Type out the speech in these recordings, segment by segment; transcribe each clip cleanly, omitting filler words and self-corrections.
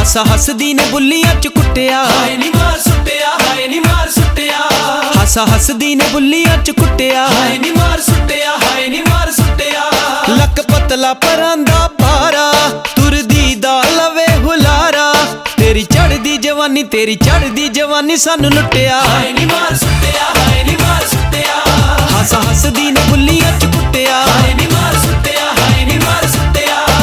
ਹਾਸਾ ਹੱਸਦੀ ਨੇ ਬੁੱਲੀਆਂ ਚ ਕੁੱਟਿਆ, ਹਾਏ ਨੀ ਮਾਰ ਸੁੱਟਿਆ, ਹਾਏ ਨੀ ਮਾਰ ਸੁੱਟਿਆ। ਹਾਸਾ ਹੱਸਦੀ ਨੇ ਬੁੱਲੀਆਂ ਚ ਕੁੱਟਿਆ, ਹਾਏ ਨੀ ਮਾਰ ਸੁੱਟਿਆ, ਹਾਏ ਨੀ ਮਾਰ ਸੁੱਟਿਆ। ਲੱਕ ਪਤਲਾ ਪਰਾਂਦਾ ਪਾਰਾ, ਤੁਰਦੀ ਦਾ ਲਵੇ ਹੁਲਾਰਾ। ਤੇਰੀ ਚੜ੍ਹਦੀ ਜਵਾਨੀ, ਤੇਰੀ ਚੜ੍ਹਦੀ ਜਵਾਨੀ ਸਾਨੂੰ ਲੁੱਟਿਆ। ਹਾਏ ਨੀ ਮਾਰ ਸੁੱਟਿਆ, ਹਾਏ ਨੀ ਮਾਰ ਸੁੱਟਿਆ। ਹਾਸਾ ਹੱਸਦੀ ਨੇ ਬੁੱਲੀਆਂ ਚ ਕੁੱਟਿਆ, ਹਾਏ ਨੀ ਮਾਰ ਸੁੱਟਿਆ, ਹਾਏ ਨੀ ਮਾਰ ਸੁੱਟਿਆ।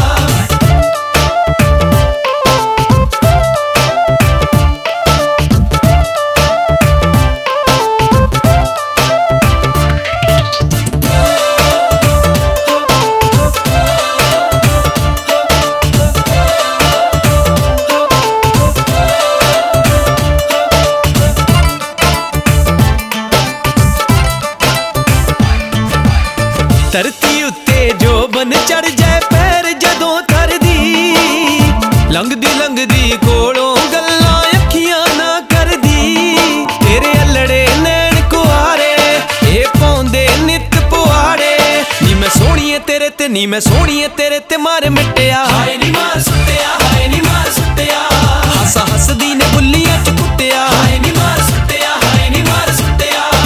ਧਰਤੀ ਉੱਤੇ ਜੋਬਨ ਚੜ ਜਾਏ ਪੈਰ ਜਦੋਂ ਧਰਦੀ, ਲੰਘਦੀ ਲੰਘਦੀ ਕੋਲੋਂ ਗੱਲਾਂ ਅੱਖੀਆਂ ਨਾ ਕਰਦੀ। ਤੇਰੇ ਅਲੜੇ ਨੈਣ ਕੁਆਰੇ, ਇਹ ਪਾਉਂਦੇ ਨਿੱਤ ਪੁਆੜੇ। ਨੀ ਮੈਂ ਸੋਹਣੀਏ ਤੇਰੇ ਤੇ, ਨੀ ਮੈਂ ਸੋਹਣੀਏ ਤੇਰੇ ਤੇ ਮਾਰ ਮਿਟਿਆ। ਹਾਏ ਨੀ ਮਾਰ ਸੁੱਟਿਆ, ਹਾਏ ਨੀ ਮਾਰ ਸੁੱਟਿਆ। ਹਾਸਾ ਹੱਸਦੀ ਨੇ ਬੁੱਲੀਆਂ ਚ ਕੁੱਟਿਆ, ਹਾਏ ਨੀ ਮਾਰ ਸੁੱਟਿਆ, ਹਾਏ ਨੀ ਮਾਰ ਸੁੱਟਿਆ।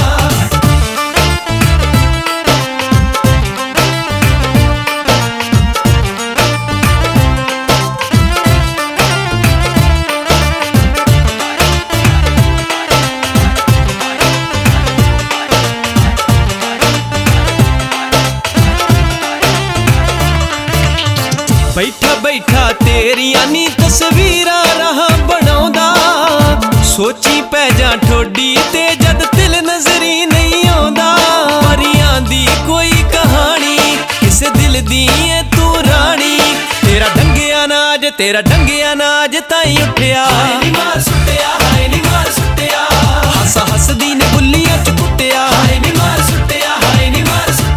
ਬੈਠਾ ਬੈਠਾ ਤੇਰੀਆਂ ਨੀ ਤਸਵੀਰਾਂ ਰਾਹਾਂ ਬਣਾਉਂਦਾ। ਸੋਚੀ ਪੈ ਜਾ ਠੋਡੀ ਤੇ ਜਦ ਦਿਲ ਨਜ਼ਰੀ ਨਹੀਂ ਆਉਂਦਾ। ਪਰੀਆਂ ਦੀ ਕੋਈ ਕਹਾਣੀ, ਕਿਸੇ ਦਿਲ ਦੀ ਏ ਤੂੰ ਰਾਣੀ। ਤੇਰਾ ਡੰਗਿਆ ਨਾਜ, ਤੇਰਾ ਡੰਗਿਆ ਨਾਜ ਤਾਈਂ ਉੱਠਿਆ। ਹਾਏ ਨੀ ਮਾਰ ਸੁੱਟਿਆ, ਹਾਏ ਨੀ ਮਾਰ ਸੁੱਟਿਆ। ਹਾਸਾ ਹੱਸਦੀ ਨੇ ਬੁੱਲੀਆਂ ਚ ਕੁੱਟਿਆ, ਹਾਏ ਨੀ ਮਾਰ ਸੁੱਟਿਆ, ਹਾਏ ਨੀ ਮਾਰ ਸੁੱਟਿਆ।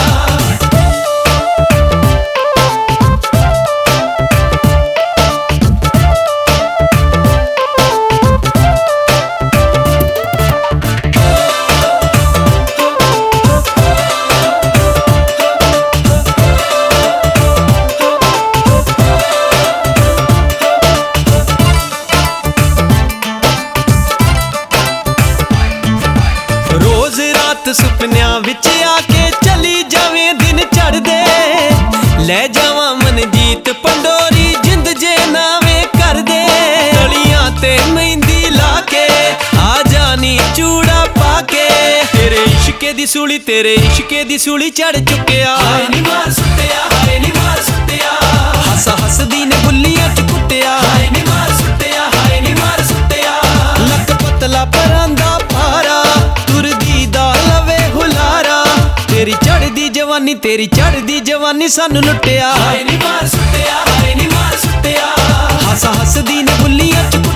ਸੁਪਨਿਆਂ ਵਿੱਚ ਆ ਕੇ ਚਲੀ ਜਾਵੇਂ ਦਿਨ ਚੜ੍ਹਦੇ। ਲੈ ਜਾਵਾਂ ਮਨਜੀਤ ਪੰਡੋਰੀ ਜਿੰਦ ਜੇ ਨਾਵੇਂ ਕਰਦੇ। ਗਲੀਆਂ ਤੇ ਮਹਿੰਦੀ ਲਾ ਕੇ ਆ ਜਾਨੀ ਚੂੜਾ ਪਾ ਕੇ। ਤੇਰੇ ਇਸ਼ਕੇ ਦੀ ਸੂਲੀ, ਤੇਰੇ ਇਸ਼ਕੇ ਦੀ ਸੂਲੀ ਚੜ ਚੁੱਕਿਆ। ਹਾਏ ਨੀ ਮਾਰ ਸੁੱਟਿਆ, ਹਾਏ ਨੀ ਮਾਰ ਸੁੱਟਿਆ। ਹਾਸਾ ਹੱਸਦੀ ਨੇ ਬੁੱਲੀਆਂ ਚ ਕੁੱਟਿਆ, ਹਾਏ ਨੀ ਮਾਰ ਸੁੱਟਿਆ, ਹਾਏ ਨੀ ਮਾਰ ਸੁੱਟਿਆ। ਲੱਕ ਪਤਲਾ ਪਰਾਂਦਾ ਪਾਰਾ, ਤੁਰਦੀ ਦਾ ਲਵੇ ਹੁਲਾਰਾ। ਤੇਰੀ ਚੜ੍ਹਦੀ ਜਵਾਨੀ, ਤੇਰੀ ਚੜ੍ਹਦੀ ਜਵਾਨੀ ਸਾਨੂੰ ਲੁੱਟਿਆ। ਹਾਏ ਨੀ ਮਾਰ ਸੁੱਟਿਆ, ਹਾਏ ਨੀ ਮਾਰ ਸੁੱਟਿਆ। ਹਾਸਾ ਹੱਸਦੀ ਨੇ ਬੁੱਲੀਆਂ ਚ